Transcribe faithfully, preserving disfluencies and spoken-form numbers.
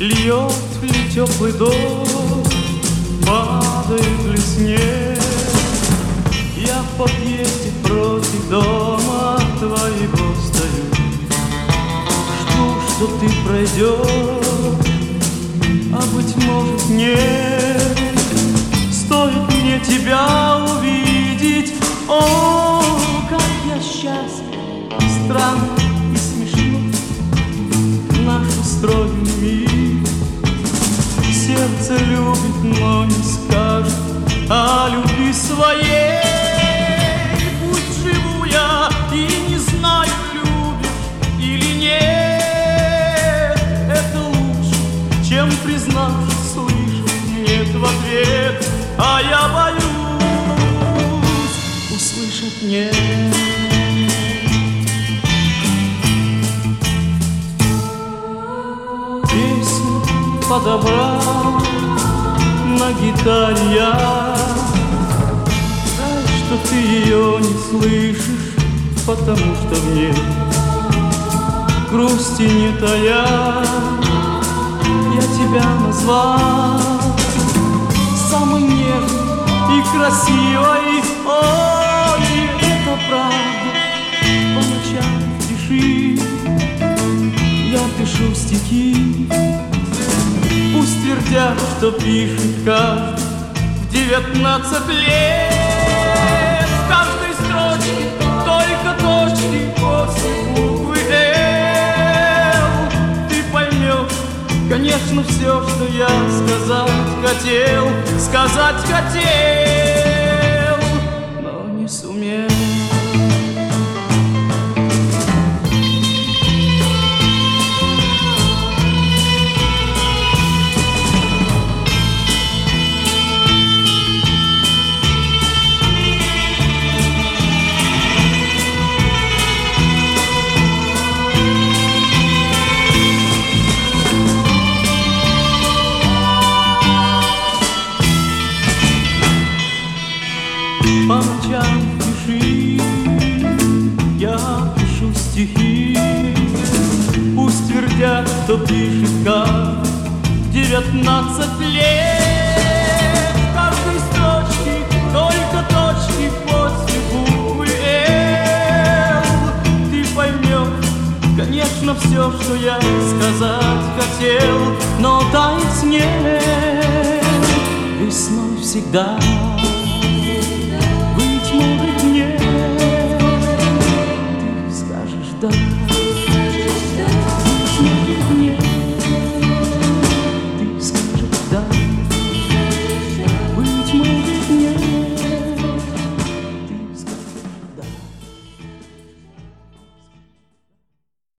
Льет ли теплый дождь, падает ли снег. Я в подъезде против дома твоего стою, жду, что ты пройдешь, а быть может нет. Стоит мне тебя увидеть, о, как я счастлив, странно и смешно наш устроен мир. Сердце любит, но не скажет о любви своей. Пусть живу я и не знаю, любишь или нет. Это лучше, чем признавшись, слышать нет в ответ. А я боюсь услышать нет. Песню подобрал на гитаре я. Жаль, что ты ее не слышишь, потому что в ней грусти не тая. Я тебя назвал самой нежной и красивой. Ой, это правда, по ночам в тиши я пишу стихи. Пусть твердят, что пишет каждый в девятнадцать лет. В каждой строчке только точки после буквы «Л». Ты поймешь, конечно, все, что я сказать хотел, сказать хотел, но не сумел. По ночам пиши, я пишу стихи. Пусть твердят, что пишет как девятнадцать лет. В каждой строчке только точки после буквы «Л». Ты поймешь, конечно, все, что я сказать хотел, но таять мне весной всегда.